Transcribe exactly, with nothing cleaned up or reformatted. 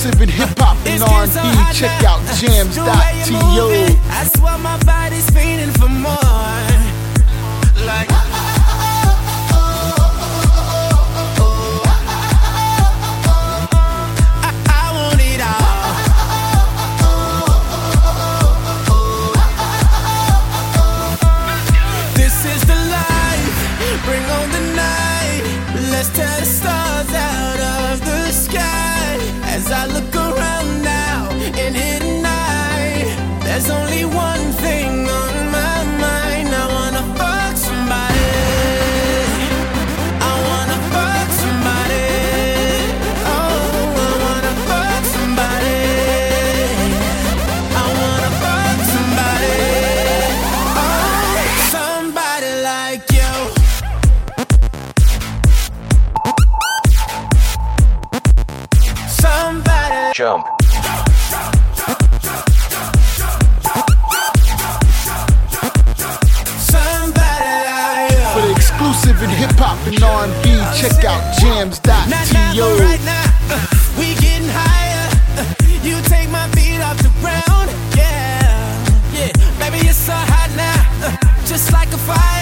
exclusive in hip hop and R and B. Check out jams dot to. I swear my body's feeling for more. Like let's tear the stars out of the sky. As I look around now in here tonight, there's only one thing on my mind. I wanna fuck somebody. I wanna fuck somebody. Oh, I wanna fuck somebody. I wanna fuck somebody. Oh, somebody like you. Jump. For the exclusive in hip hop and R and B, check out jams dot to. Right now, uh, we getting higher. Uh, you take my feet off the ground. Yeah, yeah, baby, it's so hot now, uh, just like a fire.